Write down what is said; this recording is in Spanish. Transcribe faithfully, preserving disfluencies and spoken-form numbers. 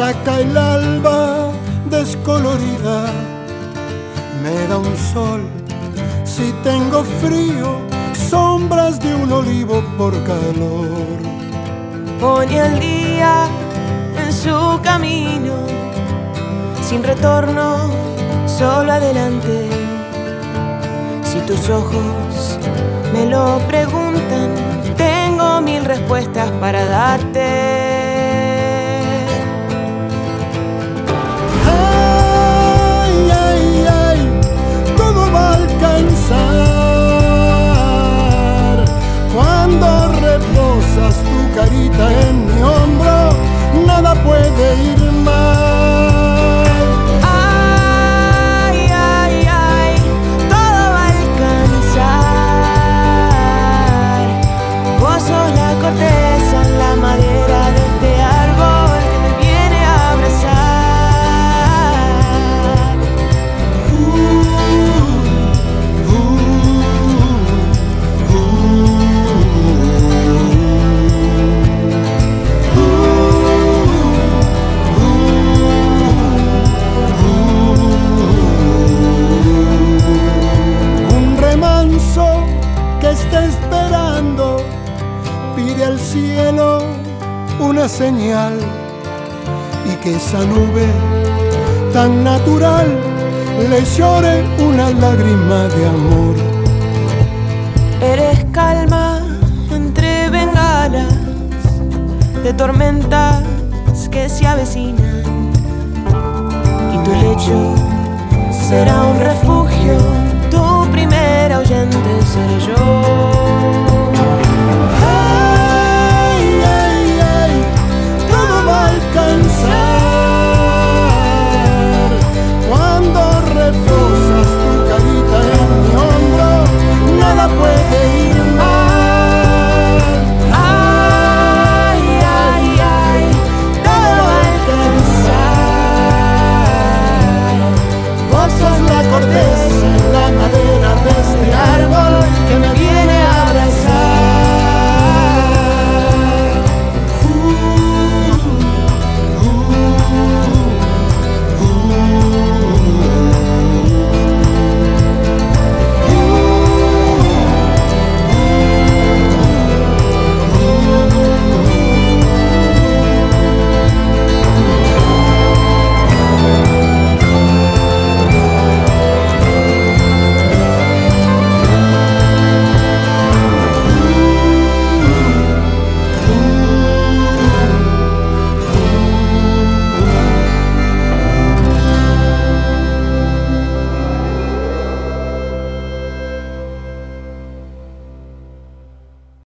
saca el alba descolorida, me da un sol si tengo frío, sombras de un olivo por calor. Pone al día en su camino, sin retorno, solo adelante. Si tus ojos me lo preguntan, tengo mil respuestas para darte. Ay, ay, ay, todo va a alcanzar cuando reposas tu carita en mi hombro, nada puede ir mal. La madera de este árbol que me viene a abrazar. Uh, uh, uh, uh, uh, uh. Un remanso que está esperando pide al cielo una señal y que esa nube tan natural le llore una lágrima de amor. Eres calma entre bengalas de tormentas que se avecinan, y tu lecho será un refugio, tu primer ahuyente seré yo.